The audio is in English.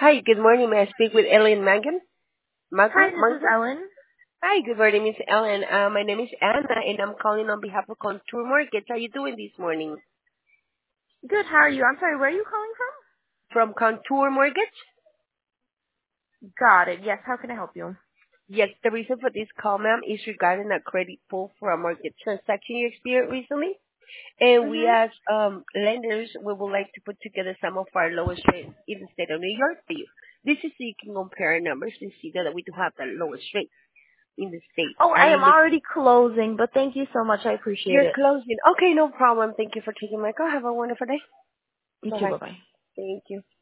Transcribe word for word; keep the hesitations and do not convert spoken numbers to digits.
Hi, good morning. May I speak with Ellen Mangan? Hi, Mangan? this is Mangan? Ellen. Hi, good morning, Miss Ellen. Uh, my name is Anna, and I'm calling on behalf of Contour Mortgage. How are you doing this morning? Good, how are you? I'm sorry, where are you calling from? From Contour Mortgage? Got it. Yes, how can I help you? Yes, the reason for this call, ma'am, is regarding a credit pull for a mortgage transaction you experienced recently. And we Mm-hmm. as um, lenders, we would like to put together some of our lowest rates in the state of New York for you. This is so you can compare numbers and see that we do have the lowest rate in the state. Oh, Are I you am looking? already closing, but thank you so much. I appreciate You're it. closing. Okay, no problem. Thank you for taking my call. Have a wonderful day. You too, Bye-bye. bye-bye. Thank you.